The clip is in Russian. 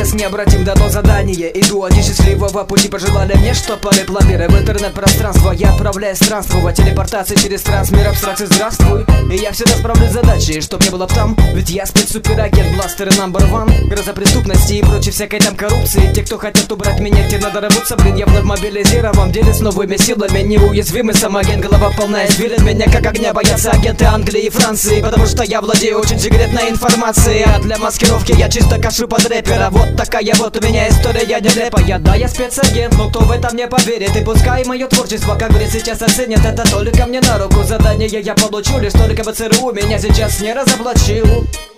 сейчас необратим дано задание. Иду от несчастливого пути, пожелали мне, что порекламируя в интернет-пространство. Я отправляюсь странствовать, телепортация через трансмир, абстракции, здравствуй. И я всегда справлюсь с задачей, чтоб не было б там. Ведь я спецсуперагент, бластер номер ван. Гроза преступности и прочей всякой там коррупции. Те, кто хотят убрать меня, те надо работать, блин. Я вновь мобилизирован, деле с новыми силами. Неуязвимый самоагент, голова полная извилин. Меня как огня боятся агенты Англии и Франции, потому что я владею очень секретной информацией. А для маскировки я чисто кашу под рэпера. Вот такая вот у меня история, я не рэпая. Да, я спецагент, но кто в этом не поверит? И пускай мое творчество, как говорит, сейчас оценят. Это только мне на руку задание я получу, лишь только ВЦРУ меня сейчас не разоблачил.